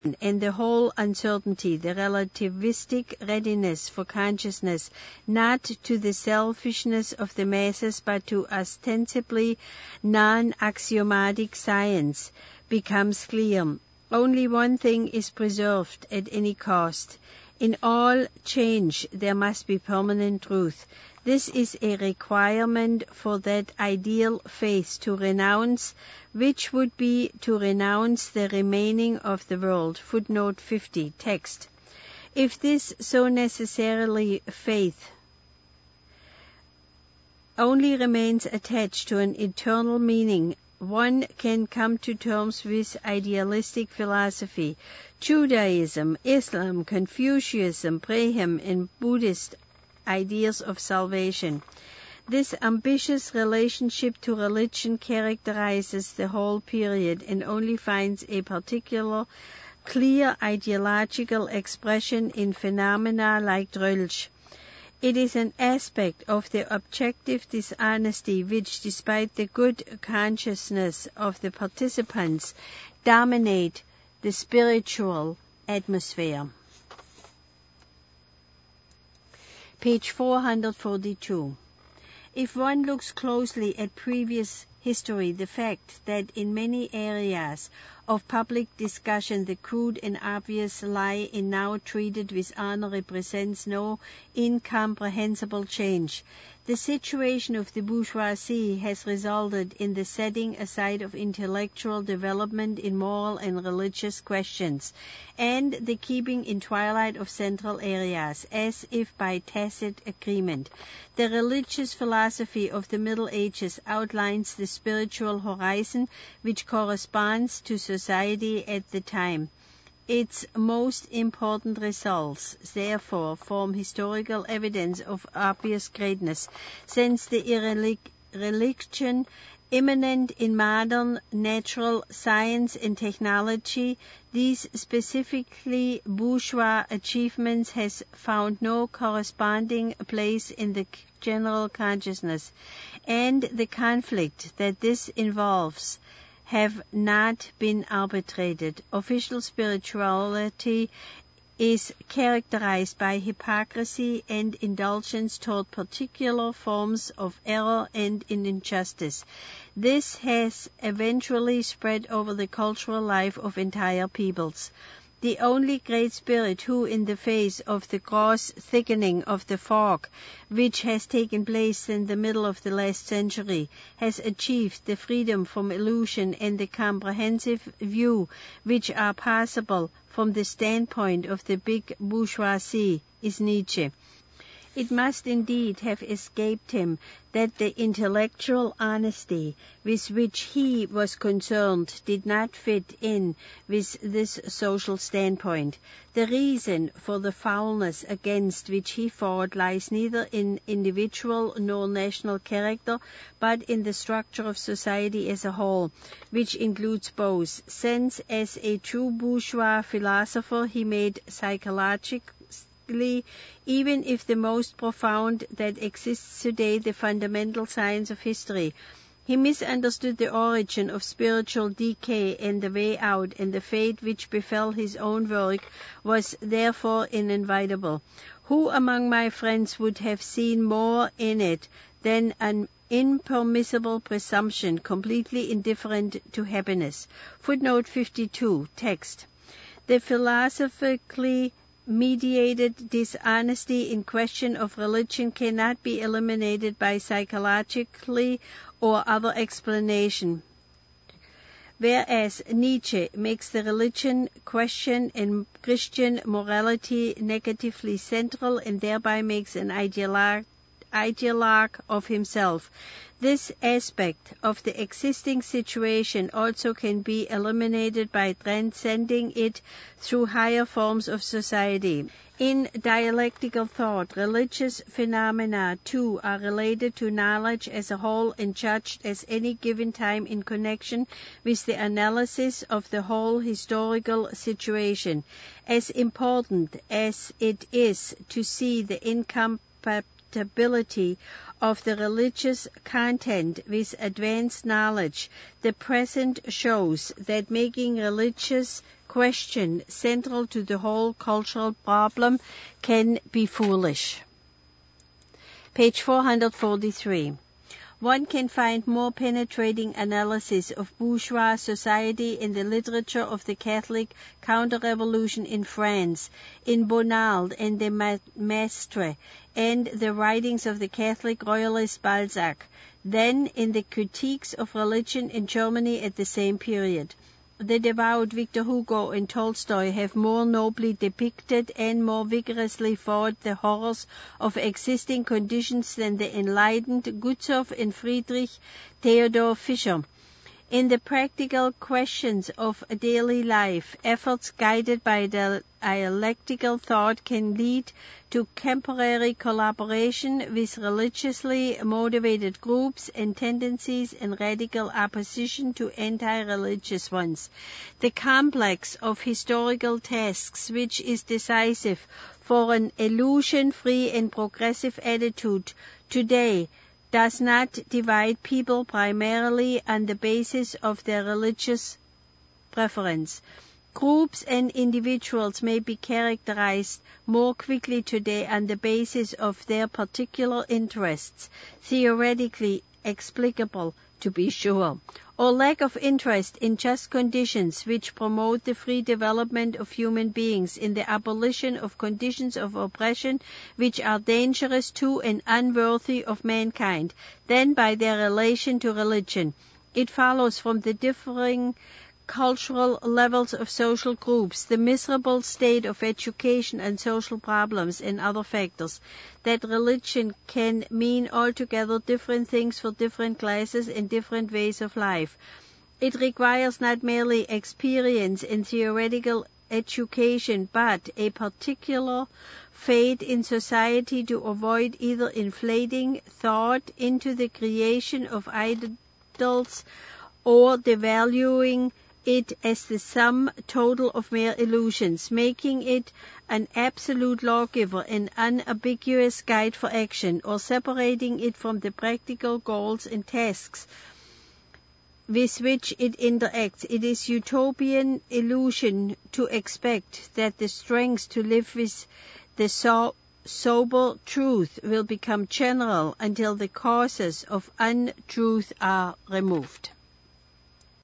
and the whole uncertainty, the relativistic readiness for consciousness, not to the selfishness of the masses, but to ostensibly non-axiomatic science, becomes clear. Only one thing is preserved at any cost. In all change there must be permanent truth. This is a requirement for that ideal faith to renounce, which would be to renounce the remaining of the world. Footnote 50, text. If this so necessarily faith only remains attached to an eternal meaning, one can come to terms with idealistic philosophy. Judaism, Islam, Confucianism, Brahmin, and Buddhist ideas of salvation. This ambitious relationship to religion characterizes the whole period and only finds a particular clear ideological expression in phenomena like Drölch. It is an aspect of the objective dishonesty which, despite the good consciousness of the participants, dominate the spiritual atmosphere. Page 442. If one looks closely at previous history, the fact that in many areas of public discussion the crude and obvious lie in now treated with honor represents no incomprehensible change. The situation of the bourgeoisie has resulted in the setting aside of intellectual development in moral and religious questions, and the keeping in twilight of central areas, as if by tacit agreement. The religious philosophy of the Middle Ages outlines the spiritual horizon which corresponds to society at the time. Its most important results, therefore, form historical evidence of obvious greatness, since the religion immanent in modern natural science and technology, these specifically bourgeois achievements has found no corresponding place in the general consciousness, and the conflict that this involves have not been arbitrated. Official spirituality is characterized by hypocrisy and indulgence toward particular forms of error and injustice. This has eventually spread over the cultural life of entire peoples. The only great spirit who, in the face of the gross thickening of the fog which has taken place in the middle of the last century, has achieved the freedom from illusion and the comprehensive view which are possible from the standpoint of the big bourgeoisie, is Nietzsche. It must indeed have escaped him that the intellectual honesty with which he was concerned did not fit in with this social standpoint. The reason for the foulness against which he fought lies neither in individual nor national character, but in the structure of society as a whole, which includes both, since as a true bourgeois philosopher he made psychological, even if the most profound that exists today, the fundamental science of history. He misunderstood the origin of spiritual decay and the way out, and the fate which befell his own work was therefore inevitable. Who among my friends would have seen more in it than an impermissible presumption, completely indifferent to happiness? Footnote 52, text. The philosophically mediated dishonesty in question of religion cannot be eliminated by psychologically or other explanation, whereas Nietzsche makes the religion question and Christian morality negatively central and thereby makes an ideologue of himself. This aspect of the existing situation also can be eliminated by transcending it through higher forms of society. In dialectical thought, religious phenomena, too, are related to knowledge as a whole and judged at any given time in connection with the analysis of the whole historical situation. As important as it is to see the incompatibility of the religious content with advanced knowledge, the present shows that making religious question central to the whole cultural problem can be foolish. Page 443. One can find more penetrating analysis of bourgeois society in the literature of the Catholic counter-revolution in France, in Bonald and de Maistre, and the writings of the Catholic royalist Balzac, than in the critiques of religion in Germany at the same period. The devout Victor Hugo and Tolstoy have more nobly depicted and more vigorously fought the horrors of existing conditions than the enlightened Gutzhoff and Friedrich Theodor Fischer. In the practical questions of daily life, efforts guided by the dialectical thought can lead to temporary collaboration with religiously motivated groups and tendencies in radical opposition to anti-religious ones. The complex of historical tasks which is decisive for an illusion-free and progressive attitude today does not divide people primarily on the basis of their religious preference. Groups and individuals may be characterized more quickly today on the basis of their particular interests, theoretically explicable, to be sure, or lack of interest in just conditions which promote the free development of human beings, in the abolition of conditions of oppression which are dangerous to and unworthy of mankind, than by their relation to religion. It follows from the differing cultural levels of social groups, the miserable state of education and social problems and other factors, that religion can mean altogether different things for different classes and different ways of life. It requires not merely experience in theoretical education, but a particular faith in society to avoid either inflating thought into the creation of idols or devaluing it as the sum total of mere illusions, making it an absolute lawgiver and unambiguous guide for action, or separating it from the practical goals and tasks with which it interacts. It is utopian illusion to expect that the strength to live with the sober truth will become general until the causes of untruth are removed.